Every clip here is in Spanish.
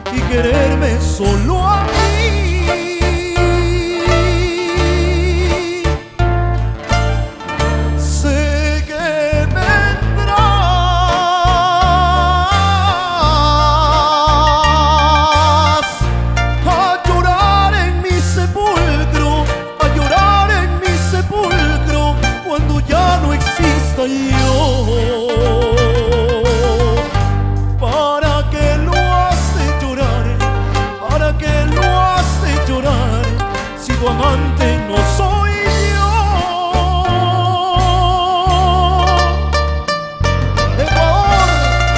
y quererme solo a mí. Sé que vendrás a llorar en mi sepulcro, a llorar en mi sepulcro cuando ya no exista yo. ¿Para qué lo hace llorar? ¿Para qué lo hace llorar si tu amante no soy yo? Ecuador.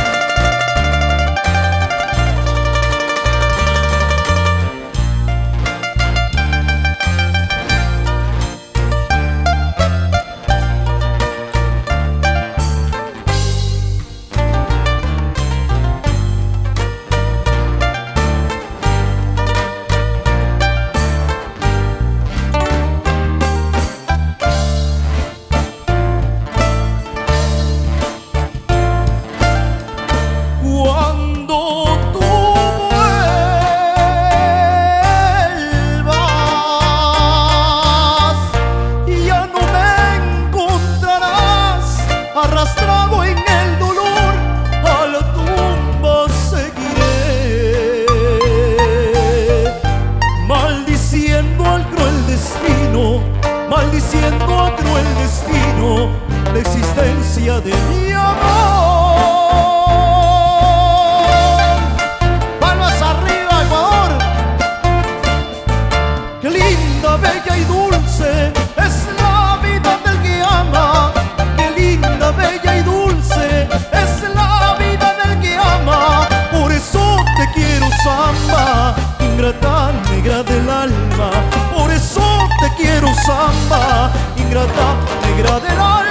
Arrastrado en el dolor, a la tumba seguiré, maldiciendo al cruel destino, maldiciendo al cruel destino, la existencia de mi amor. Palmas arriba, Ecuador. Qué linda, bella y dulce es la vida del que ama. Bella y dulce es la vida del que ama. Por eso te quiero, samba, ingrata negra del alma. Por eso te quiero, samba, ingrata negra del alma.